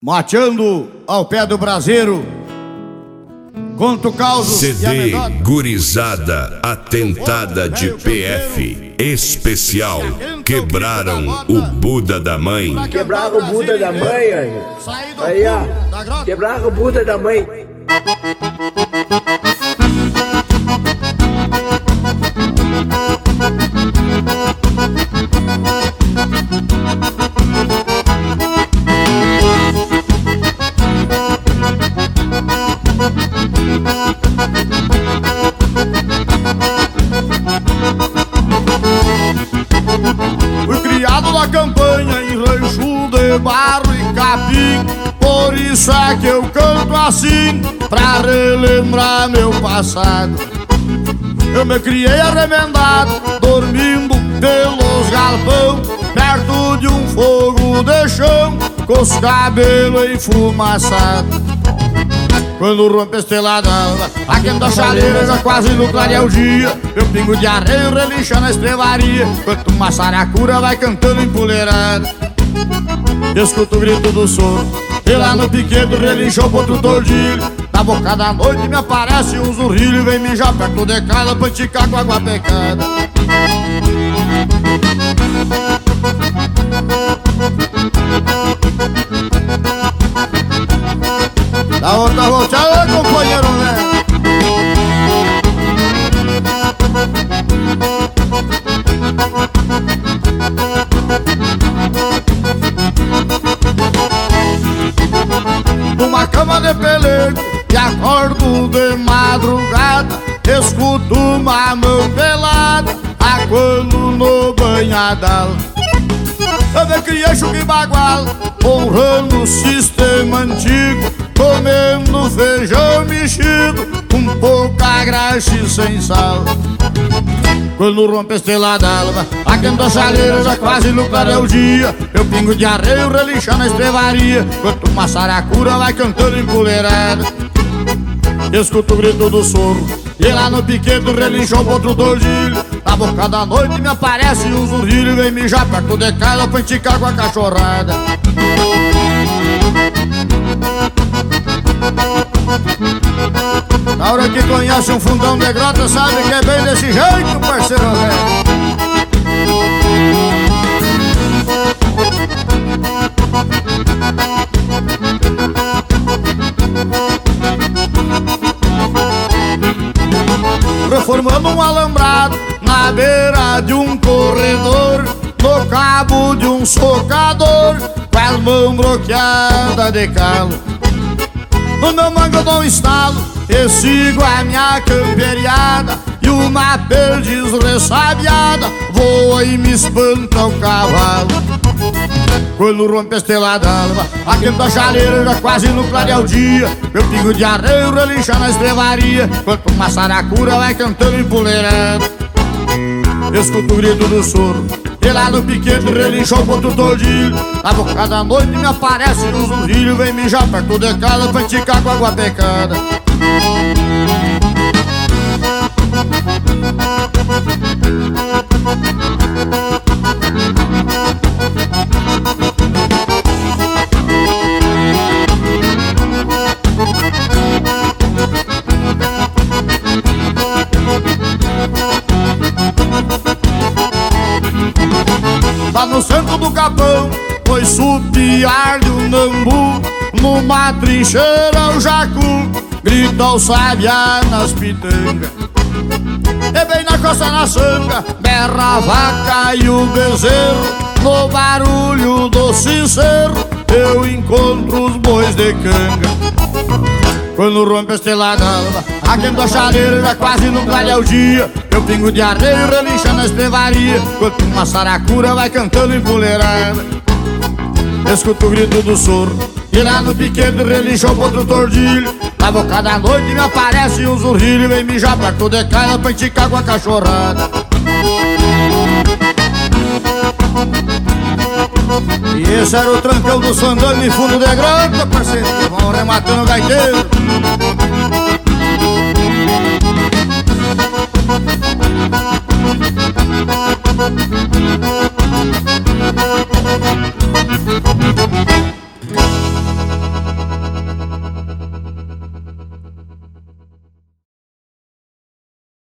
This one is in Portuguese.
mateando ao pé do braseiro, conta o caos. CD Gurizada Atentada de PF Especial. Quebraram o Buda da mãe. Quebraram o Buda da mãe, aí ó. Quebraram o Buda da mãe. Fui criado na campanha em rancho de barro e capim, por isso é que eu canto assim, pra relembrar meu passado. Eu me criei arremendado, dormindo pelos galpão, perto de um fogo de chão, com os cabelos enfumaçados. Quando rompe a estrela d'alva, aquenta a chaleira, já quase no clarear o dia. Meu pingo de areia relincha na estrevaria, enquanto uma saracura vai cantando empoleirada. Escuto o grito do soro, e lá no piquedo relincha o potro tordilho. Na boca da noite me aparece um zurrilho, vem mijar perto de casa pra enticar com água pecada. Da outra volteada, companheiro, né? Numa cama de pelego e acordo de madrugada, escuto uma mão pelada aguando no banhadal. Eu me criei chuca e bagual, honrando o sistema antigo, comendo feijão mexido, com pouca graxa e sem sal. Quando rompe a estrela d'alva, aquenta a chaleira, já quase no clarear o dia. Meu pingo de areia relincha na estrevaria, enquanto uma saracura vai cantando empoleirada. Escuto o grito do soro, e lá no piquedo relincha o potro tordilho. Na boca da noite me aparece um zurrilho, vem mijar perto de casa pra enticar com a cachorrada. Na hora que conhece um fundão de grota, sabe que é bem desse jeito, parceiro velho. Reformando um alambrado na beira de um corredor, no cabo de um socador, com as mãos bloqueadas de calo. No meu mango eu dou um estalo e sigo a minha camperiada, e uma perdiz ressabiada voa e me espanta o cavalo. Quando rompe a estrela d'alva, aquenta a chaleira, já quase no clarear o dia. Meu pingo de areia relincha na estrevaria, enquanto uma saracura vai cantando empoleirada. Escuto o grito do soro, e lá no piquete relincha o potro tordilho. Na boca da noite me aparece um zurrilho, vem mijar perto de casa pra enticar com água pecada. Lá no centro do capão, foi supiar de um nambu, numa trincheira o jacu grita o sabiá nas pitangas. E bem na costa na sanga, berra a vaca e o bezerro, no barulho do sincero eu encontro os bois de canga. Quando rompe a estrela d'alva, aquenta a chaleira, já quase no clarear o dia. Meu pingo de areia relincha na estrevaria, enquanto uma saracura vai cantando empoleirada. Escuto o grito do soro, e lá no piquete relincha o potro tordilho. Na boca da noite me aparece um zurrilho, vem mijar perto de casa pra enticar com a cachorrada. E esse era o trancão do Sandame, fundo de grota, parceiro, que vão rematando o gaiteiro.